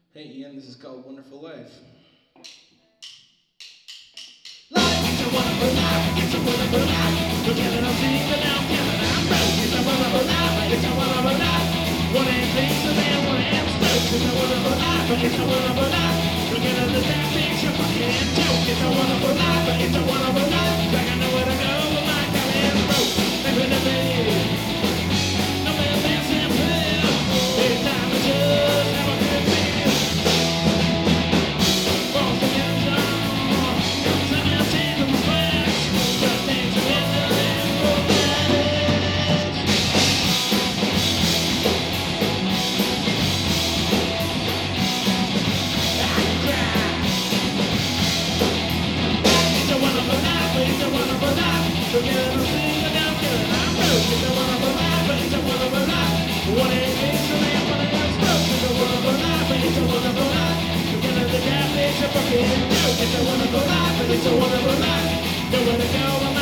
Hey Ian, this is called Wonderful Life. Life is a wonderful life, it's a wonderful life. Look at it, I'm singing now, feeling I'm broke. It's a wonderful life, it's a wonderful life. One hand cleans the man, one hand strokes. It's a wonderful life, it's a wonderful life. Look at it, that picture, fucking joke. It's a wonderful life, it's a wonderful life. Like I know where to go, but my God is broke. Living the bed, no man thinks in prayer. It's time to just have a good feel. Falls the news on, comes in and sees them flash. Just things to let the land go fast. I can cry. It's a wonderful life, it's a wonderful life. Look at it, I'm singing now, feeling I'm broke. It's a wonderful life, it's a wonderful life. One hand cleans the man, one hand strokes. It's a wonderful life, it's a wonderful life. Look at it, the guy makes a fucking joke. It's a wonderful life, it's a wonderful life. Nowhere to go, I'm